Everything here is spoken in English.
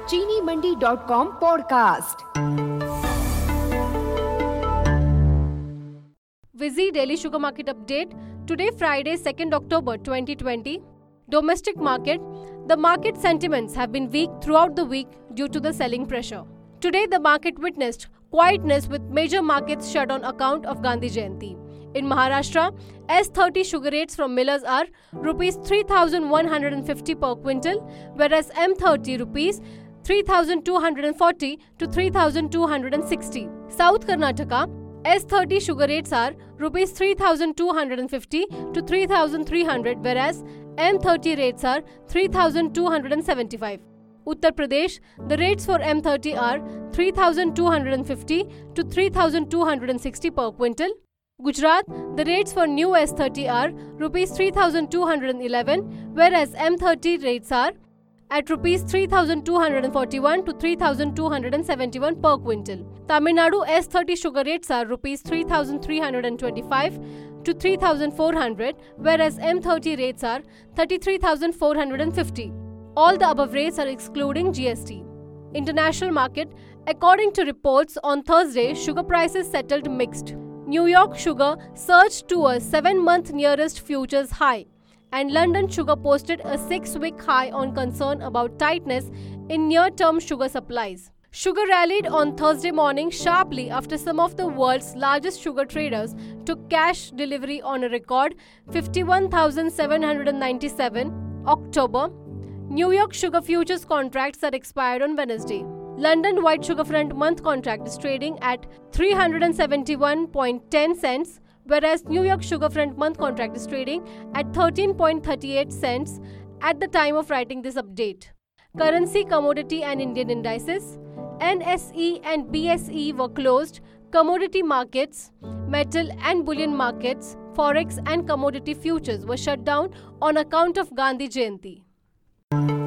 चीनीमंडी.com podcast. Busy daily sugar market update. Today, Friday, 2nd October 2020. Domestic market. The market sentiments have been weak throughout the week due to the selling pressure. Today, the market witnessed quietness with major markets shut on account of Gandhi Jayanti. In Maharashtra, S30 sugar rates from millers are Rs 3,150 per quintal, whereas M30 Rs 3,240 to 3,260. South Karnataka, S30 sugar rates are Rs 3,250 to 3,300, whereas M30 rates are 3,275. Uttar Pradesh, the rates for M30 are 3,250 to 3,260 per quintal. Gujarat, the rates for new S30 are Rs 3,211, whereas M30 rates are at Rs 3,241 to 3,271 per quintal. Tamil Nadu S30 sugar rates are Rs 3,325 to 3,400, whereas M30 rates are 33,450. All the above rates are excluding GST. International market. According to reports, on Thursday, sugar prices settled mixed. New York sugar surged to a 7-month nearest futures high, and London sugar posted a 6-week high on concern about tightness in near-term sugar supplies. Sugar rallied on Thursday morning sharply after some of the world's largest sugar traders took cash delivery on a record 51,797 October. New York sugar futures contracts are expired on Wednesday. London white sugar front month contract is trading at 371.10 cents, whereas New York sugar front month contract is trading at 13.38 cents at the time of writing this update. Currency, commodity and Indian indices. NSE and BSE were closed. Commodity markets, metal and bullion markets, forex and commodity futures were shut down on account of Gandhi Jayanti.